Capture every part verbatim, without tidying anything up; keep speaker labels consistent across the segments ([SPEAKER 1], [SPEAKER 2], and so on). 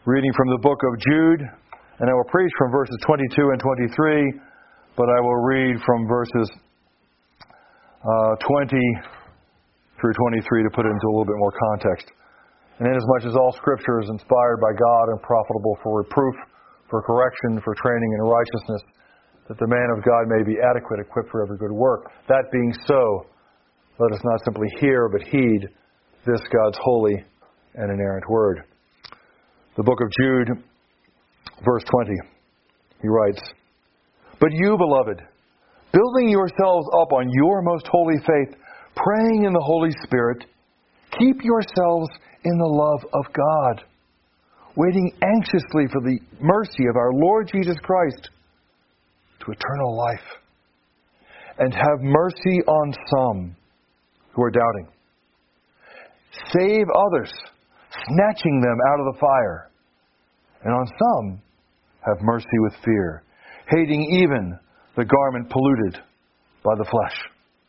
[SPEAKER 1] reading from the book of Jude, and I will preach from verses twenty-two and twenty-three, but I will read from verses uh, twenty through twenty-three to put it into a little bit more context. And inasmuch as all Scripture is inspired by God and profitable for reproof, for correction, for training in righteousness, that the man of God may be adequate, equipped for every good work. That being so, let us not simply hear, but heed this God's holy and inerrant word. The book of Jude, verse twenty, he writes, "But you, beloved, building yourselves up on your most holy faith, praying in the Holy Spirit, keep yourselves in the love of God, waiting anxiously for the mercy of our Lord Jesus Christ to eternal life. And have mercy on some who are doubting. Save others, snatching them out of the fire. And on some have mercy with fear, hating even the garment polluted by the flesh."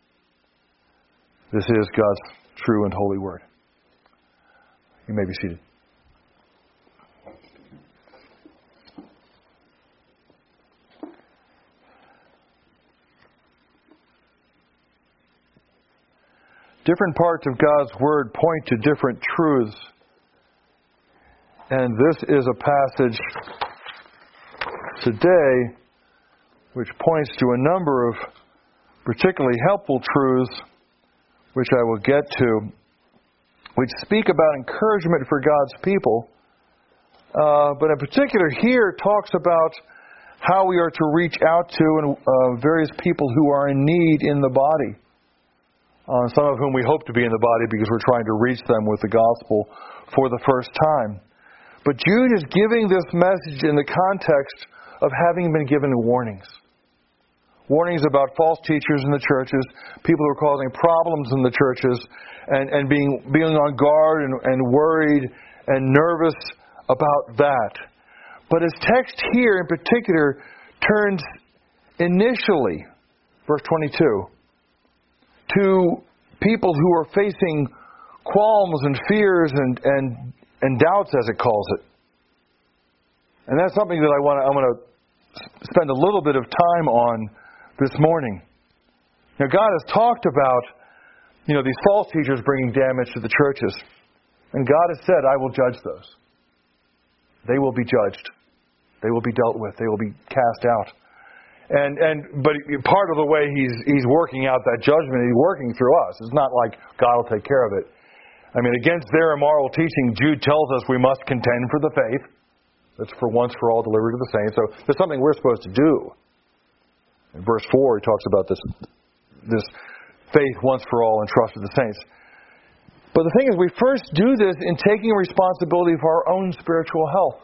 [SPEAKER 1] This is God's true and holy word. You may be seated. Different parts of God's Word point to different truths. And this is a passage today which points to a number of particularly helpful truths, which I will get to, which speak about encouragement for God's people. Uh, but in particular here talks about how we are to reach out to and, uh, various people who are in need in the body. Uh, some of whom we hope to be in the body because we're trying to reach them with the gospel for the first time. But Jude is giving this message in the context of having been given warnings. Warnings about false teachers in the churches, people who are causing problems in the churches, and, and being, being on guard and, and worried and nervous about that. But his text here in particular turns initially, verse twenty-two, to people who are facing qualms and fears and, and, and doubts, as it calls it. And that's something that I want to, I want to spend a little bit of time on this morning. Now, God has talked about, you know, these false teachers bringing damage to the churches. And God has said, I will judge those. They will be judged. They will be dealt with. They will be cast out. And and but part of the way He's He's working out that judgment, He's working through us. It's not like God will take care of it. I mean, against their immoral teaching, Jude tells us we must contend for the faith. That's for once for all delivered to the saints. So there's something we're supposed to do. In verse four, he talks about this, this faith once for all and trust of the saints. But the thing is, we first do this in taking responsibility for our own spiritual health.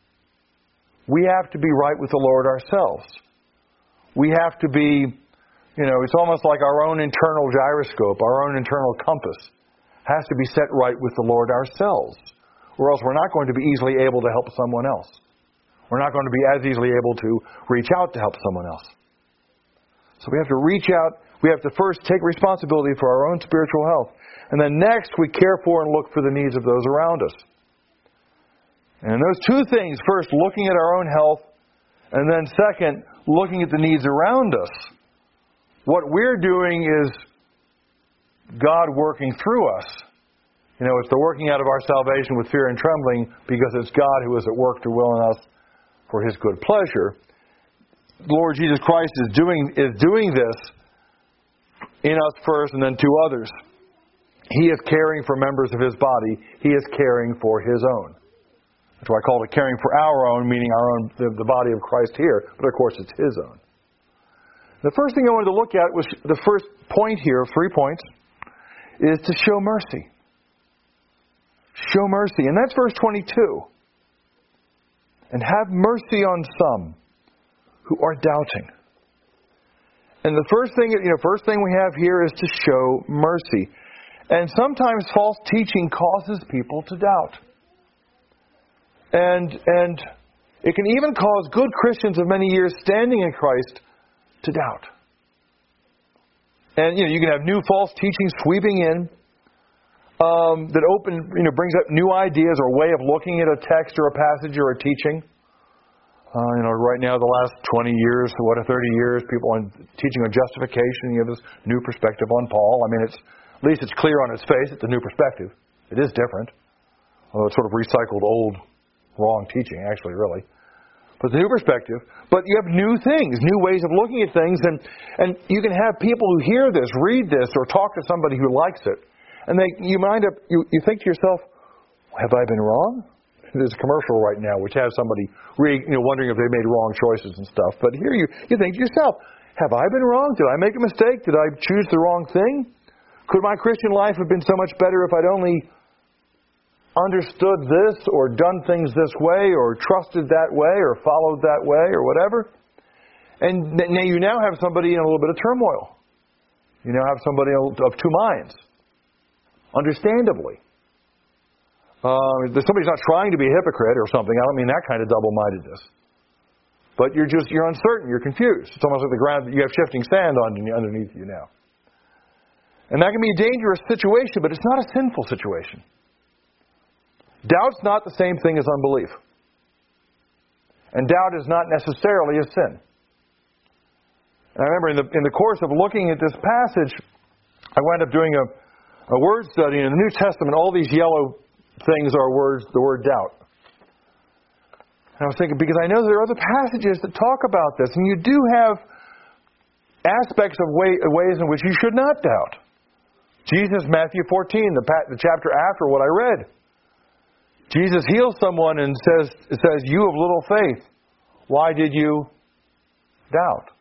[SPEAKER 1] We have to be right with the Lord ourselves. We have to be, you know, it's almost like our own internal gyroscope, our own internal compass has to be set right with the Lord ourselves. Or else we're not going to be easily able to help someone else. We're not going to be as easily able to reach out to help someone else. So we have to reach out. We have to first take responsibility for our own spiritual health. And then next, we care for and look for the needs of those around us. And those two things, first, looking at our own health, and then second, looking at the needs around us. What we're doing is God working through us. You know, it's the working out of our salvation with fear and trembling because it's God who is at work to will in us for His good pleasure. The Lord Jesus Christ is doing is doing this in us first and then to others. He is caring for members of His body. He is caring for His own. That's why I call it caring for our own, meaning our own, the, the body of Christ here. But of course, it's His own. The first thing I wanted to look at was the first point here, three points, is to show mercy. Show mercy. And that's verse twenty-two. And have mercy on some who are doubting. And the first thing, you know, first thing we have here is to show mercy. And sometimes false teaching causes people to doubt. And and it can even cause good Christians of many years standing in Christ to doubt. And you know, you can have new false teaching sweeping in. um, that open, you know, brings up new ideas or a way of looking at a text or a passage or a teaching. Uh, you know, right now, the last twenty years, what, thirty years, people on teaching on justification, you have this new perspective on Paul. I mean, it's at least it's clear on its face. It's a new perspective. It is different. Although it's sort of recycled old, wrong teaching, actually, really. But it's a new perspective. But you have new things, new ways of looking at things. And, and you can have people who hear this, read this, or talk to somebody who likes it. And they, you wind up, you, you think to yourself, have I been wrong? There's a commercial right now which has somebody re, you know, wondering if they made wrong choices and stuff. But here you, you think to yourself, have I been wrong? Did I make a mistake? Did I choose the wrong thing? Could my Christian life have been so much better if I'd only understood this or done things this way or trusted that way or followed that way or whatever? And now you now have somebody in a little bit of turmoil. You now have somebody of two minds. Understandably. Uh, somebody's not trying to be a hypocrite or something. I don't mean that kind of double-mindedness. But you're just, you're uncertain. You're confused. It's almost like the ground, you have shifting sand underneath you now. And that can be a dangerous situation, but it's not a sinful situation. Doubt's not the same thing as unbelief. And doubt is not necessarily a sin. And I remember in the, in the course of looking at this passage, I wound up doing a, a word study. And in the New Testament, all these yellow things are words, the word doubt. And I was thinking, because I know there are other passages that talk about this, and you do have aspects of way, ways in which you should not doubt. Jesus, Matthew fourteen, the, the chapter after what I read. Jesus heals someone and says, says, you of little faith, why did you doubt?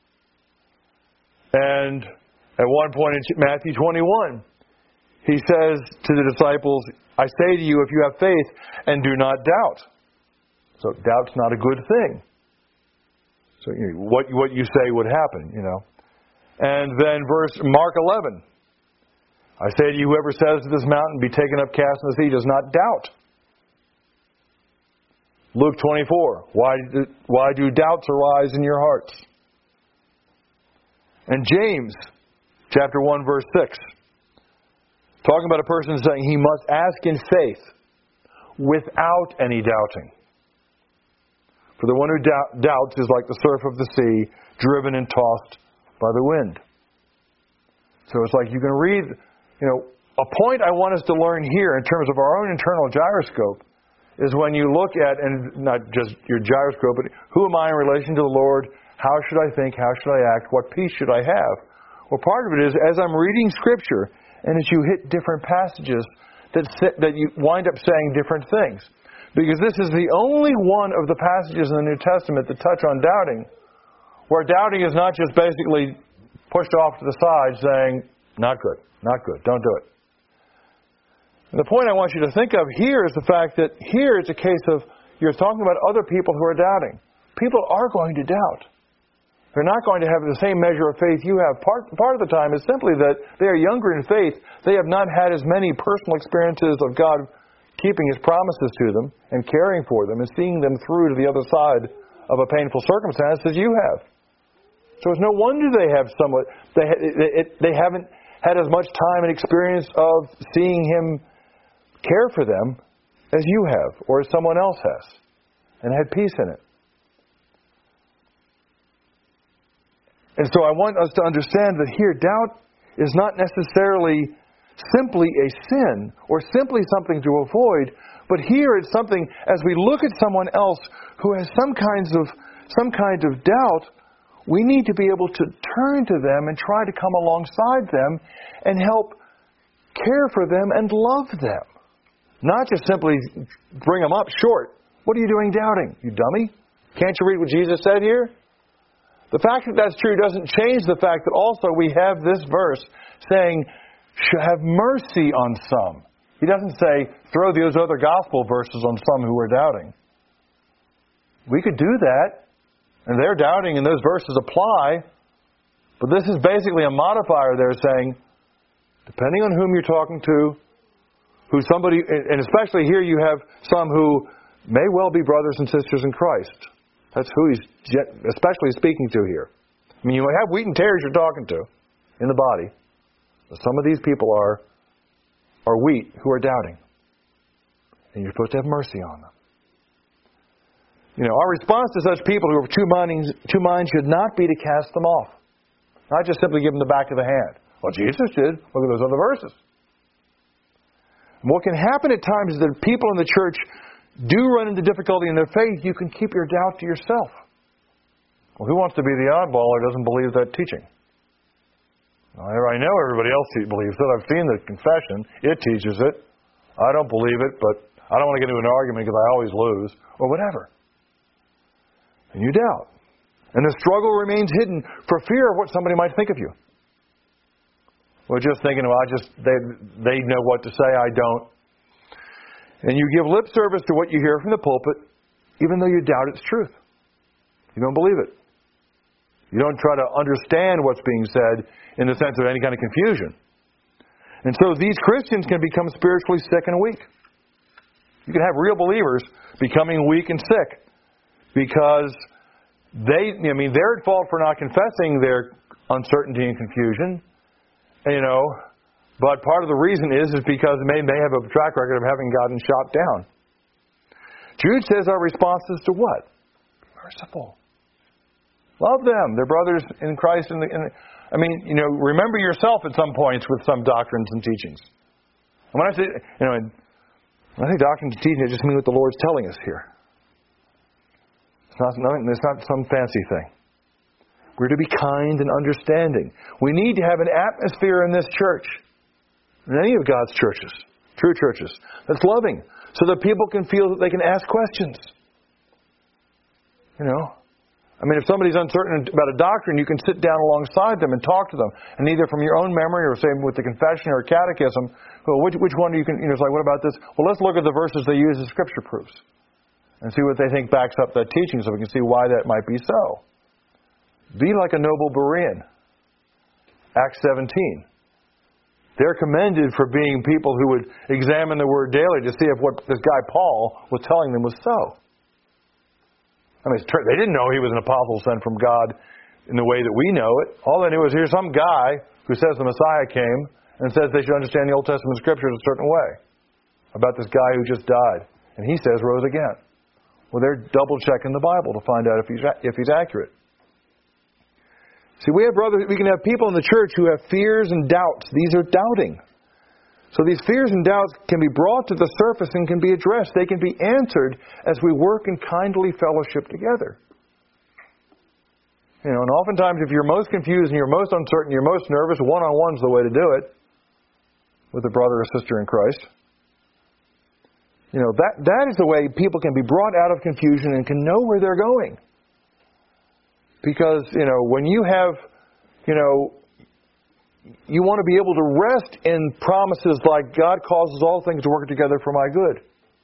[SPEAKER 1] And at one point in Matthew twenty-one, he says to the disciples, I say to you, if you have faith and do not doubt. So doubt's not a good thing. So you know, what what you say would happen, you know. And then verse Mark eleven. I say to you, whoever says to this mountain, be taken up, cast in the sea, does not doubt. Luke twenty-four. Why do, why do doubts arise in your hearts? And James, chapter one, verse six. Talking about a person saying he must ask in faith without any doubting. For the one who doubt, doubts is like the surf of the sea, driven and tossed by the wind. So it's like you can read, you know, a point I want us to learn here in terms of our own internal gyroscope is when you look at, and not just your gyroscope, but who am I in relation to the Lord? How should I think? How should I act? What peace should I have? Well, part of it is as I'm reading Scripture, and as you hit different passages, that that you wind up saying different things. Because this is the only one of the passages in the New Testament that touch on doubting, where doubting is not just basically pushed off to the side saying, not good, not good, don't do it. And the point I want you to think of here is the fact that here it's a case of you're talking about other people who are doubting. People are going to doubt. They're not going to have the same measure of faith you have. Part, part of the time is simply that they are younger in faith. They have not had as many personal experiences of God keeping His promises to them and caring for them and seeing them through to the other side of a painful circumstance as you have. So it's no wonder they have somewhat, they, it, they haven't had as much time and experience of seeing Him care for them as you have or as someone else has and had peace in it. And so I want us to understand that here, doubt is not necessarily simply a sin or simply something to avoid, but here it's something, as we look at someone else who has some kinds of some kind of doubt, we need to be able to turn to them and try to come alongside them and help care for them and love them. Not just simply bring them up short. What are you doing doubting, you dummy? Can't you read what Jesus said here? The fact that that's true doesn't change the fact that also we have this verse saying, have mercy on some. He doesn't say, throw those other gospel verses on some who are doubting. We could do that, and they're doubting, and those verses apply, but this is basically a modifier there saying, depending on whom you're talking to, who somebody, and especially here you have some who may well be brothers and sisters in Christ. That's who he's especially speaking to here. I mean, you have wheat and tares you're talking to in the body. But some of these people are are wheat who are doubting. And you're supposed to have mercy on them. You know, our response to such people who have two minds, two minds should not be to cast them off. Not just simply give them the back of the hand. Well, Jesus did. Look at those other verses. And what can happen at times is that people in the church do run into difficulty in their faith. You can keep your doubt to yourself. Well, who wants to be the oddball or doesn't believe that teaching? Well, I know everybody else believes it. I've seen the confession. It teaches it. I don't believe it, but I don't want to get into an argument because I always lose, or whatever. And you doubt. And the struggle remains hidden for fear of what somebody might think of you. Well, just thinking, well, I just, they, they know what to say, I don't. And you give lip service to what you hear from the pulpit, even though you doubt its truth. You don't believe it. You don't try to understand what's being said in the sense of any kind of confusion. And so these Christians can become spiritually sick and weak. You can have real believers becoming weak and sick because they, I mean, they're at fault for not confessing their uncertainty and confusion, you know, but part of the reason is is because they may have a track record of having gotten shot down. Jude says our response is to what? Be merciful. Love them. They're brothers in Christ. In the, in the, I mean, you know, remember yourself at some points with some doctrines and teachings. And when I say, you know, when I say doctrines and teachings, I just mean what the Lord's telling us here. It's not, it's not some fancy thing. We're to be kind and understanding. We need to have an atmosphere in this church, in any of God's churches, true churches, that's loving, so that people can feel that they can ask questions. You know, I mean, if somebody's uncertain about a doctrine, you can sit down alongside them and talk to them, and either from your own memory or say with the confession or catechism, well, which which one do you can? You know, it's like, what about this? Well, let's look at the verses they use as Scripture proofs, and see what they think backs up that teaching, so we can see why that might be so. Be like a noble Berean. Acts seventeen. They're commended for being people who would examine the Word daily to see if what this guy Paul was telling them was so. I mean, they didn't know he was an apostle sent from God in the way that we know it. All they knew is here's some guy who says the Messiah came and says they should understand the Old Testament Scriptures a certain way about this guy who just died. And he says rose again. Well, they're double-checking the Bible to find out if he's if he's accurate. See, we have brothers, we can have people in the church who have fears and doubts. These are doubting. So these fears and doubts can be brought to the surface and can be addressed. They can be answered as we work in kindly fellowship together. You know, and oftentimes if you're most confused and you're most uncertain, you're most nervous, one-on-one's the way to do it with a brother or sister in Christ. You know, that that is the way people can be brought out of confusion and can know where they're going. Because, you know, when you have, you know, you want to be able to rest in promises like God causes all things to work together for my good.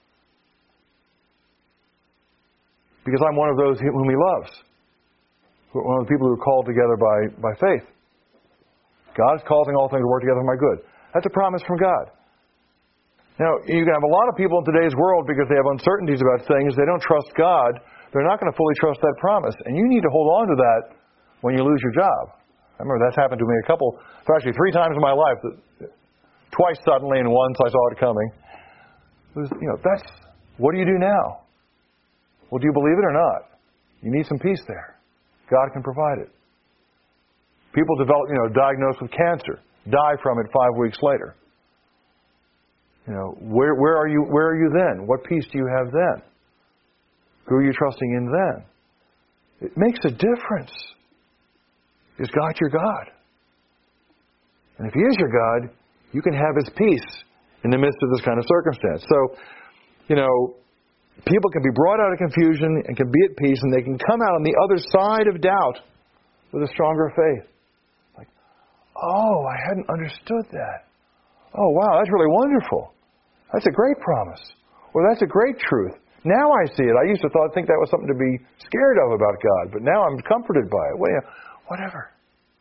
[SPEAKER 1] Because I'm one of those whom He loves. One of the people who are called together by, by faith. God is causing all things to work together for my good. That's a promise from God. You know, you can have a lot of people in today's world because they have uncertainties about things. They don't trust God. They're not going to fully trust that promise. And you need to hold on to that when you lose your job. I remember that's happened to me a couple, actually three times in my life. Twice suddenly and once I saw it coming. It was, you know, that's, what do you do now? Well, do you believe it or not? You need some peace there. God can provide it. People develop, you know, diagnosed with cancer, die from it five weeks later. You know, where where are you where are you then? What peace do you have then? Who are you trusting in then? It makes a difference. Is God your God? And if He is your God, you can have His peace in the midst of this kind of circumstance. So, you know, people can be brought out of confusion and can be at peace, and they can come out on the other side of doubt with a stronger faith. Like, oh, I hadn't understood that. Oh, wow, that's really wonderful. That's a great promise. Or that's a great truth. Now I see it. I used to thought, think that was something to be scared of about God, but now I'm comforted by it. Well, yeah, whatever.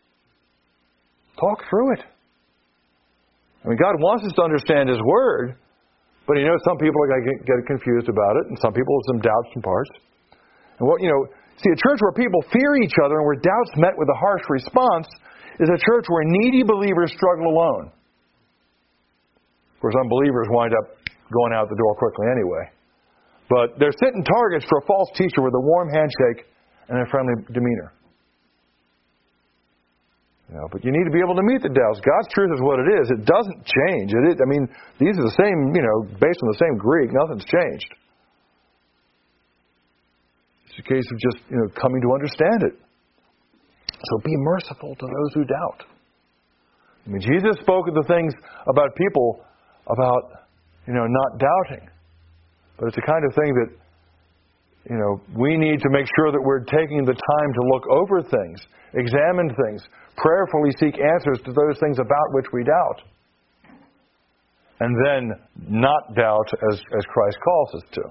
[SPEAKER 1] Talk through it. I mean, God wants us to understand His Word, but He knows some people are going to get confused about it, and some people have some doubts and parts. And what, you know, see, a church where people fear each other and where doubts met with a harsh response is a church where needy believers struggle alone. Of course, unbelievers wind up going out the door quickly anyway. But they're sitting targets for a false teacher with a warm handshake and a friendly demeanor. You know, but you need to be able to meet the doubts. God's truth is what it is. It doesn't change. It is, I mean, these are the same, you know, based on the same Greek. Nothing's changed. It's a case of just, you know, coming to understand it. So be merciful to those who doubt. I mean, Jesus spoke of the things about people about, you know, not doubting. But it's the kind of thing that, you know, we need to make sure that we're taking the time to look over things, examine things, prayerfully seek answers to those things about which we doubt. And then not doubt as, as Christ calls us to.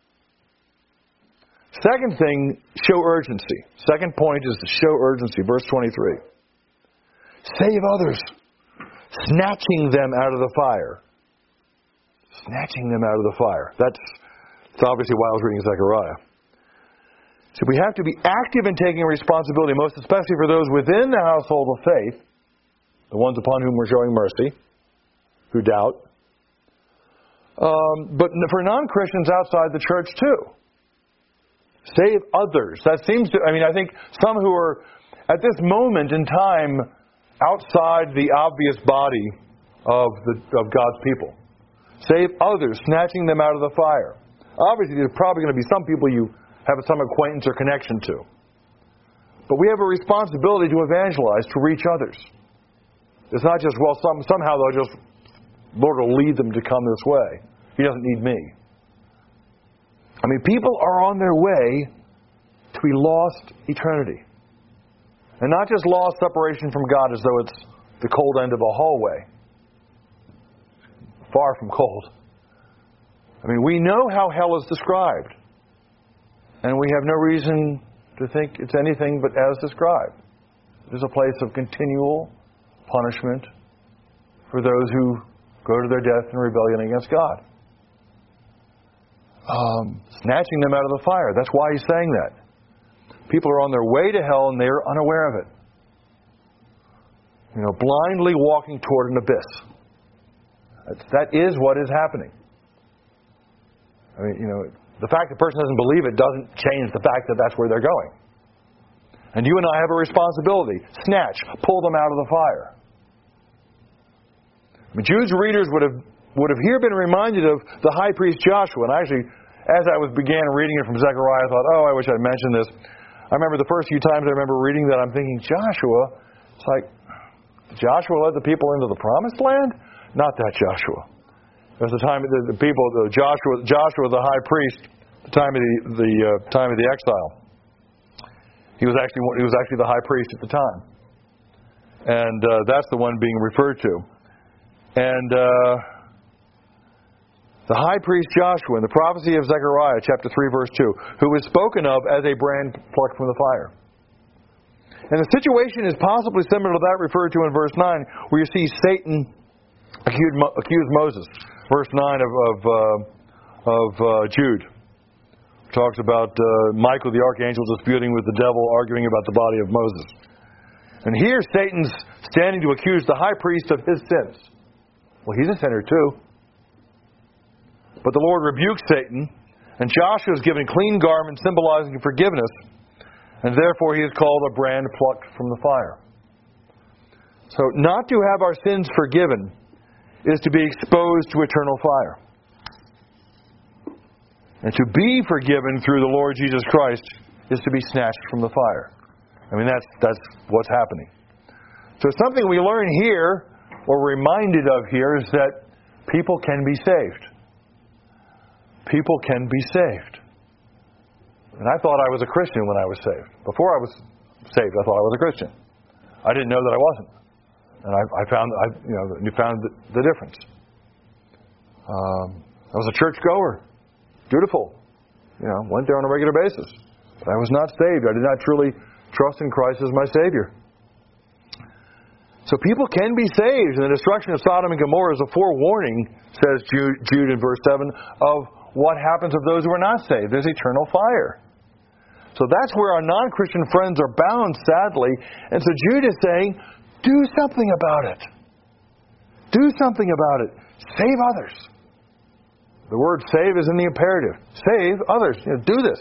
[SPEAKER 1] Second thing, show urgency. Second point is to show urgency. Verse twenty-three. Save others, snatching them out of the fire. Snatching them out of the fire. That's, that's obviously why I was reading Zechariah. So we have to be active in taking responsibility, most especially for those within the household of faith, the ones upon whom we're showing mercy, who doubt. Um, but for non-Christians outside the church too. Save others. That seems to, I mean, I think some who are at this moment in time outside the obvious body of the of God's people. Save others, snatching them out of the fire. Obviously, there's probably going to be some people you have some acquaintance or connection to. But we have a responsibility to evangelize, to reach others. It's not just, well, some, somehow they'll just, Lord will lead them to come this way. He doesn't need me. I mean, people are on their way to a lost eternity. And not just lost separation from God as though it's the cold end of a hallway. Far from cold. I mean, we know how hell is described. And we have no reason to think it's anything but as described. It is a place of continual punishment for those who go to their death in rebellion against God. Um, snatching them out of the fire. That's why he's saying that. People are on their way to hell and they're unaware of it. You know, blindly walking toward an abyss. That's, that is what is happening. I mean, you know, the fact the person doesn't believe it doesn't change the fact that that's where they're going. And you and I have a responsibility. Snatch, pull them out of the fire. I mean, Jude's readers would have would have here been reminded of the high priest Joshua. And actually, as I was began reading it from Zechariah, I thought, oh, I wish I'd mentioned this. I remember the first few times I remember reading that, I'm thinking, Joshua? It's like, Joshua led the people into the promised land? Not that Joshua. It was the time the, the people, the Joshua, Joshua the high priest, the time of the the uh, time of the exile. He was actually he was actually the high priest at the time, and uh, that's the one being referred to. And uh, the high priest Joshua in the prophecy of Zechariah, chapter three, verse two, who is spoken of as a brand plucked from the fire. And the situation is possibly similar to that referred to in verse nine, where you see Satan accused, accused Moses. Verse nine of of, uh, of uh, Jude talks about uh, Michael the archangel disputing with the devil, arguing about the body of Moses. And here Satan's standing to accuse the high priest of his sins. Well, he's a sinner too. But the Lord rebukes Satan, and Joshua is given clean garments symbolizing forgiveness, and therefore he is called a brand plucked from the fire. So not to have our sins forgiven is to be exposed to eternal fire. And to be forgiven through the Lord Jesus Christ is to be snatched from the fire. I mean, that's that's what's happening. So something we learn here, or reminded of here, is that people can be saved. People can be saved. And I thought I was a Christian when I was saved. Before I was saved, I thought I was a Christian. I didn't know that I wasn't. And I, I found, I, you know, you found the, the difference. Um, I was a churchgoer. Dutiful. You know, went there on a regular basis. But I was not saved. I did not truly trust in Christ as my Savior. So people can be saved. And the destruction of Sodom and Gomorrah is a forewarning, says Jude, Jude in verse seven, of what happens of those who are not saved. There's eternal fire. So that's where our non-Christian friends are bound, sadly. And so Jude is saying, do something about it. Do something about it. Save others. The word save is in the imperative. Save others. You know, do this.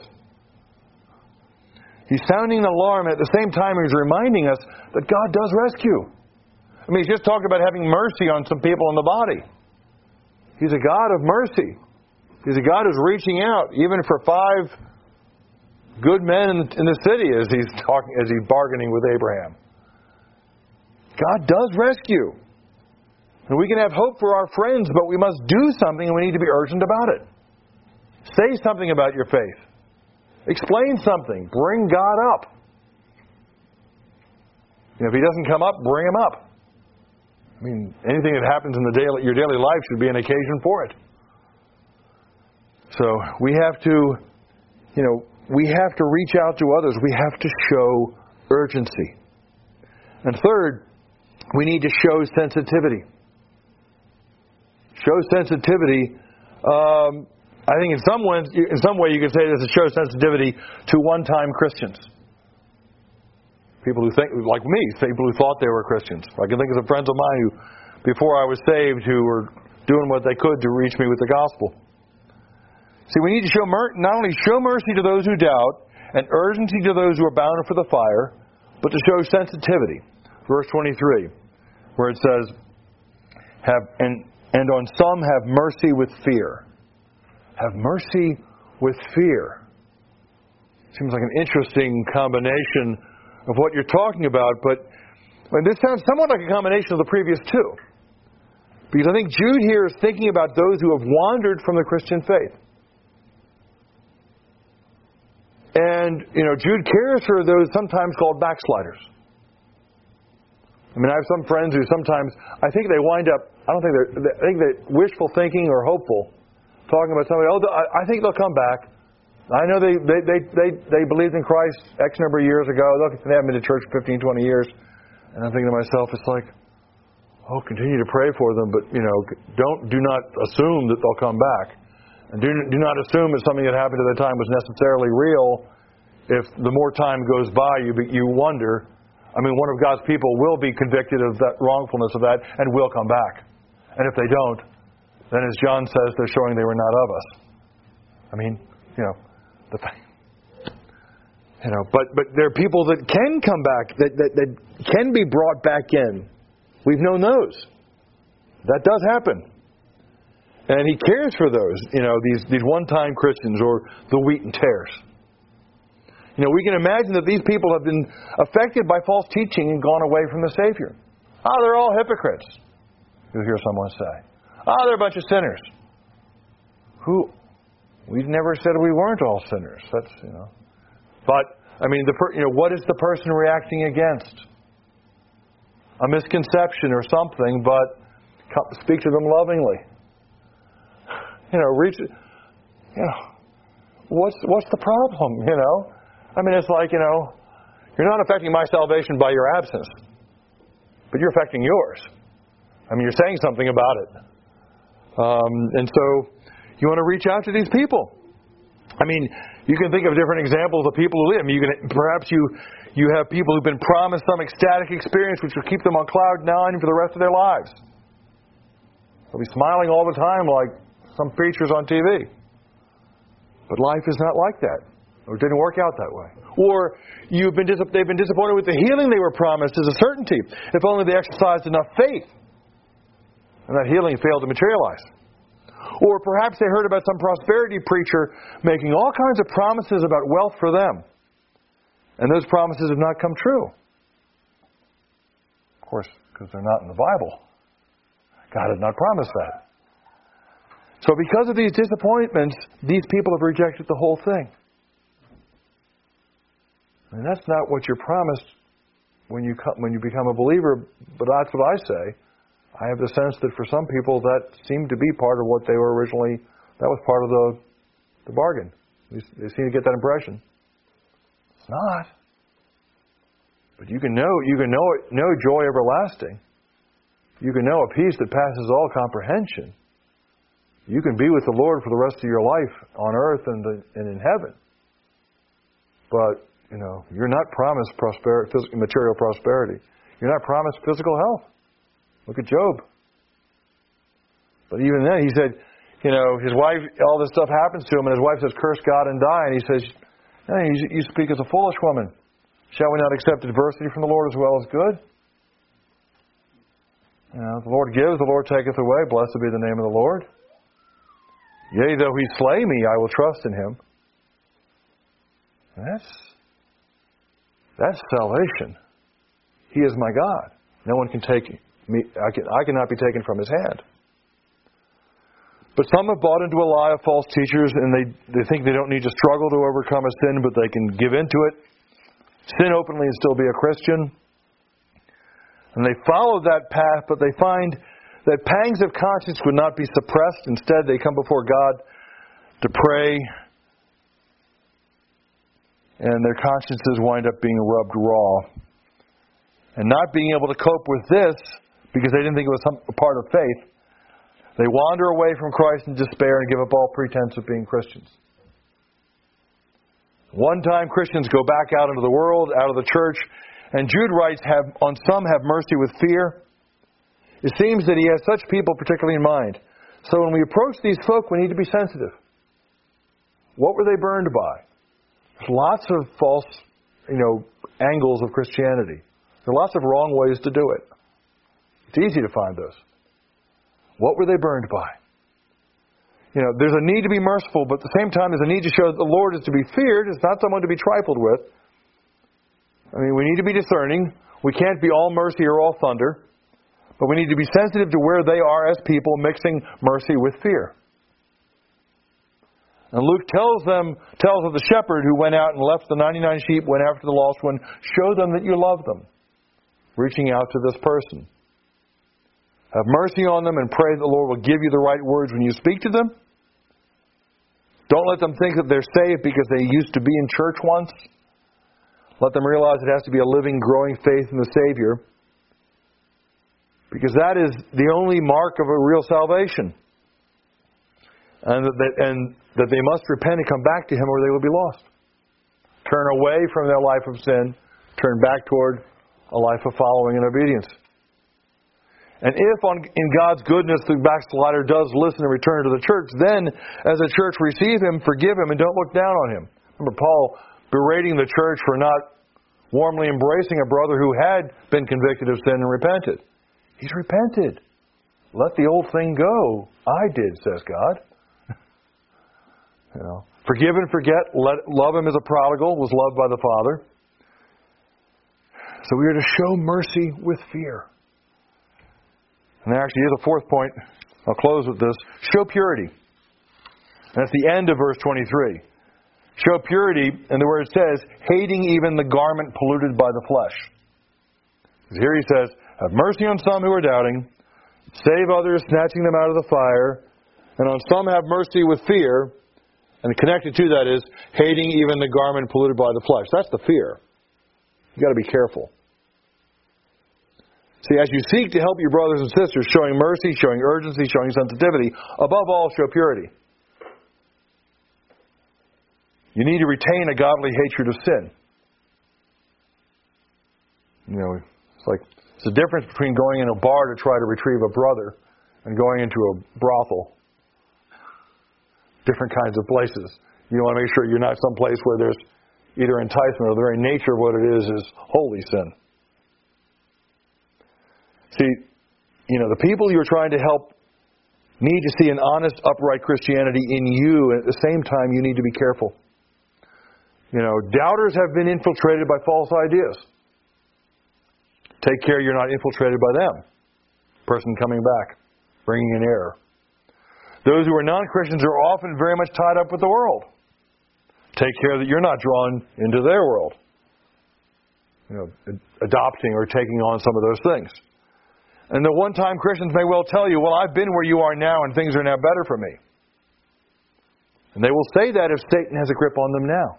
[SPEAKER 1] He's sounding an alarm. At the same time, he's reminding us that God does rescue. I mean, he's just talked about having mercy on some people in the body. He's a God of mercy. He's a God who's reaching out, even for five good men in the, in the city, as he's talking, as he's bargaining with Abraham. God does rescue. And we can have hope for our friends, but we must do something, and we need to be urgent about it. Say something about your faith. Explain something. Bring God up. You know, if He doesn't come up, bring Him up. I mean, anything that happens in the daily, your daily life should be an occasion for it. So we have to, you know, we have to reach out to others. We have to show urgency. And third, we need to show sensitivity. Show sensitivity. Um, I think in some way, in some way you could say this is show sensitivity to one-time Christians. People who think, like me, people who thought they were Christians. I can think of some friends of mine who, before I was saved, who were doing what they could to reach me with the gospel. See, we need to show mer- not only show mercy to those who doubt, and urgency to those who are bound for the fire, but to show sensitivity. Verse twenty-three, where it says, "Have and and on some have mercy with fear." Have mercy with fear. Seems like an interesting combination of what you're talking about, but well, this sounds somewhat like a combination of the previous two. Because I think Jude here is thinking about those who have wandered from the Christian faith. And, you know, Jude cares for those sometimes called backsliders. I mean, I have some friends who sometimes, I think they wind up, I don't think they're, I think they're wishful thinking or hopeful, talking about somebody, oh, I think they'll come back. I know they they, they, they they believed in Christ X number of years ago. Look, they haven't been to church for fifteen, twenty years. And I'm thinking to myself, it's like, oh, continue to pray for them, but, you know, don't, do not assume that they'll come back. And do, do not assume that something that happened at the time was necessarily real. If the more time goes by, you you wonder, I mean, one of God's people will be convicted of that wrongfulness of that and will come back. And if they don't, then as John says, they're showing they were not of us. I mean, you know, the you know, but but there are people that can come back, that, that, that can be brought back in. We've known those. That does happen. And he cares for those, you know, these, these one-time Christians or the wheat and tares. You know, we can imagine that these people have been affected by false teaching and gone away from the Savior. Oh, they're all hypocrites, you'll hear someone say. Oh, they're a bunch of sinners. Who? We've never said we weren't all sinners. That's, you know. But, I mean, the per, you know, what is the person reacting against? A misconception or something, but speak to them lovingly. You know, reach, you know, what's, what's the problem, you know? I mean, it's like, you know, you're not affecting my salvation by your absence, but you're affecting yours. I mean, you're saying something about it. Um, and so you want to reach out to these people. I mean, you can think of different examples of people who live. I mean, you can, perhaps you you have people who've been promised some ecstatic experience which will keep them on cloud nine for the rest of their lives. They'll be smiling all the time like some preachers on T V. But life is not like that. Or it didn't work out that way. Or you've been dis- they've been disappointed with the healing they were promised as a certainty, if only they exercised enough faith. And that healing failed to materialize. Or perhaps they heard about some prosperity preacher making all kinds of promises about wealth for them. And those promises have not come true. Of course, because they're not in the Bible. God had not promised that. So because of these disappointments, these people have rejected the whole thing. And that's not what you're promised when you come, when you become a believer, but that's what I say. I have the sense that for some people that seemed to be part of what they were originally, that was part of the, the bargain. They, they seem to get that impression. It's not. But you can know, you can know, know joy everlasting. You can know a peace that passes all comprehension. You can be with the Lord for the rest of your life on earth and, the, and in heaven. But, you know, you're not promised prosperity, material prosperity. You're not promised physical health. Look at Job. But even then, he said, you know, his wife, all this stuff happens to him, and his wife says, curse God and die. And he says, hey, you speak as a foolish woman. Shall we not accept adversity from the Lord as well as good? You know, the Lord gives, the Lord taketh away. Blessed be the name of the Lord. Yea, though he slay me, I will trust in him. That's, that's salvation. He is my God. No one can take me. I, can, I cannot be taken from his hand. But some have bought into a lie of false teachers, and they, they think they don't need to struggle to overcome a sin, but they can give into it, sin openly and still be a Christian. And they follow that path, but they find that pangs of conscience would not be suppressed. Instead, they come before God to pray, and their consciences wind up being rubbed raw. And not being able to cope with this, because they didn't think it was some, a part of faith, they wander away from Christ in despair and give up all pretense of being Christians. One-time Christians go back out into the world, out of the church, and Jude writes, have, on some have mercy with fear. It seems that he has such people particularly in mind. So when we approach these folk, we need to be sensitive. What were they burned by? There's lots of false, you know, angles of Christianity. There are lots of wrong ways to do it. It's easy to find those. What were they burned by? You know, there's a need to be merciful, but at the same time, there's a need to show that the Lord is to be feared. It's not someone to be trifled with. I mean, we need to be discerning. We can't be all mercy or all thunder. But we need to be sensitive to where they are as people, mixing mercy with fear. And Luke tells them, tells of the shepherd who went out and left the ninety-nine sheep, went after the lost one. Show them that you love them. Reaching out to this person. Have mercy on them and pray that the Lord will give you the right words when you speak to them. Don't let them think that they're saved because they used to be in church once. Let them realize it has to be a living, growing faith in the Savior. Because that is the only mark of a real salvation. And that, they, and that they must repent and come back to Him or they will be lost. Turn away from their life of sin. Turn back toward a life of following and obedience. And if on, in God's goodness the backslider does listen and return to the church, then as a church receive him, forgive him, and don't look down on him. Remember Paul berating the church for not warmly embracing a brother who had been convicted of sin and repented. He's repented. Let the old thing go. I did, says God. You know, forgive and forget. Let, love him as a prodigal was loved by the Father. So we are to show mercy with fear. And there actually is a fourth point. I'll close with this. Show purity. And that's the end of verse twenty-three. Show purity, and the word says, hating even the garment polluted by the flesh. Here he says, have mercy on some who are doubting, save others, snatching them out of the fire, and on some have mercy with fear, and connected to that is, hating even the garment polluted by the flesh. That's the fear. You've got to be careful. See, as you seek to help your brothers and sisters, showing mercy, showing urgency, showing sensitivity, above all, show purity. You need to retain a godly hatred of sin. You know, it's like, it's the difference between going in a bar to try to retrieve a brother and going into a brothel. Different kinds of places. You want to make sure you're not someplace where there's either enticement or the very nature of what it is is holy sin. See, you know, the people you're trying to help need to see an honest, upright Christianity in you. At the same time, you need to be careful. You know, doubters have been infiltrated by false ideas. Take care you're not infiltrated by them. Person coming back, bringing in error. Those who are non-Christians are often very much tied up with the world. Take care that you're not drawn into their world. You know, adopting or taking on some of those things. And the one-time Christians may well tell you, well, I've been where you are now and things are now better for me. And they will say that if Satan has a grip on them now.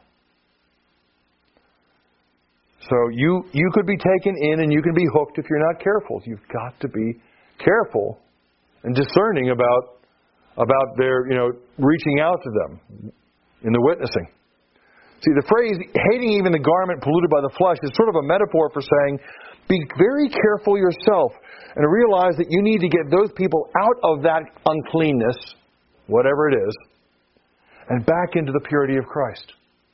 [SPEAKER 1] So you, you could be taken in and you can be hooked if you're not careful. You've got to be careful and discerning about, about their, you know, reaching out to them in the witnessing. See, the phrase, hating even the garment polluted by the flesh, is sort of a metaphor for saying Be very careful yourself and realize that you need to get those people out of that uncleanness, whatever it is, and back into the purity of Christ.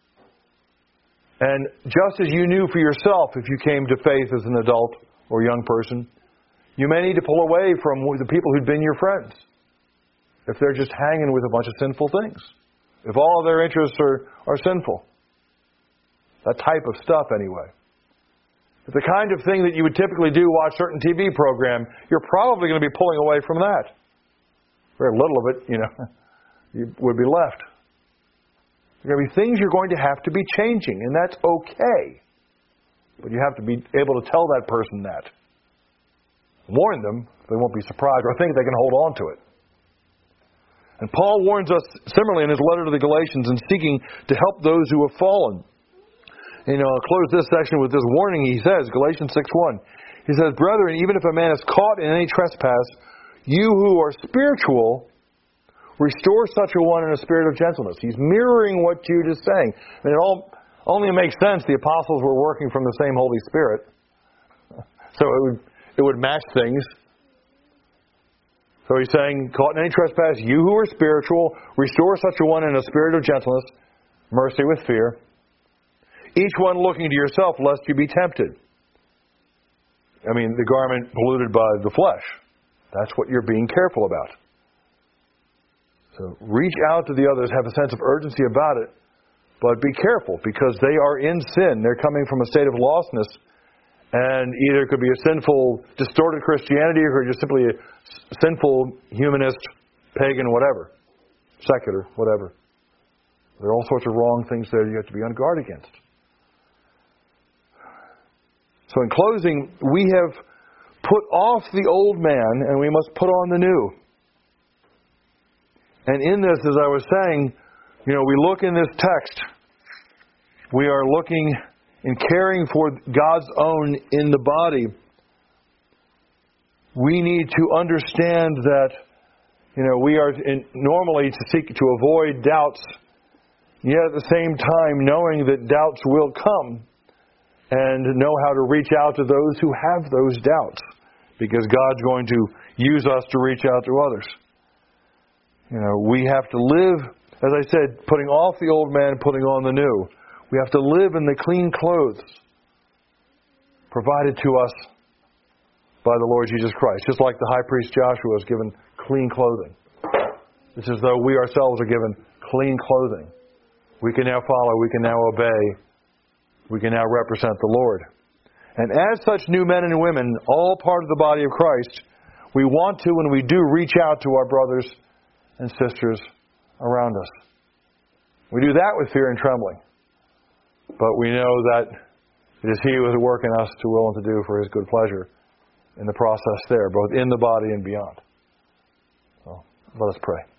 [SPEAKER 1] And just as you knew for yourself if you came to faith as an adult or young person, you may need to pull away from the people who'd been your friends if they're just hanging with a bunch of sinful things. If all of their interests are, are sinful. That type of stuff, anyway. If the kind of thing that you would typically do, watch certain T V program, you're probably going to be pulling away from that. Very little of it, you know, you would be left. There are going to be things you're going to have to be changing, and that's okay. But you have to be able to tell that person that. Warn them, they won't be surprised or think they can hold on to it. And Paul warns us similarly in his letter to the Galatians in seeking to help those who have fallen. You know, I'll close this section with this warning. He says, Galatians six one, he says, "Brethren, even if a man is caught in any trespass, you who are spiritual, restore such a one in a spirit of gentleness." He's mirroring what Jude is saying. And it all only makes sense. The apostles were working from the same Holy Spirit. So it would, it would match things. So he's saying, caught in any trespass, you who are spiritual, restore such a one in a spirit of gentleness, mercy with fear. Each one looking to yourself, lest you be tempted. I mean, the garment polluted by the flesh. That's what you're being careful about. So reach out to the others, have a sense of urgency about it, but be careful because they are in sin. They're coming from a state of lostness, and either it could be a sinful, distorted Christianity or just simply a sinful, humanist, pagan, whatever, secular, whatever. There are all sorts of wrong things there you have to be on guard against. So in closing, we have put off the old man and we must put on the new. And in this, as I was saying, you know, we look in this text, we are looking and caring for God's own in the body. We need to understand that, you know, we are in, normally to seek to avoid doubts, yet at the same time knowing that doubts will come. And know how to reach out to those who have those doubts. Because God's going to use us to reach out to others. You know, we have to live, as I said, putting off the old man, putting on the new. We have to live in the clean clothes provided to us by the Lord Jesus Christ. Just like the high priest Joshua was given clean clothing. It's as though we ourselves are given clean clothing. We can now follow, we can now obey. We can now represent the Lord. And as such new men and women, all part of the body of Christ, we want to and we do reach out to our brothers and sisters around us. We do that with fear and trembling. But we know that it is He who is working us to will and to do for His good pleasure in the process there, both in the body and beyond. So let us pray.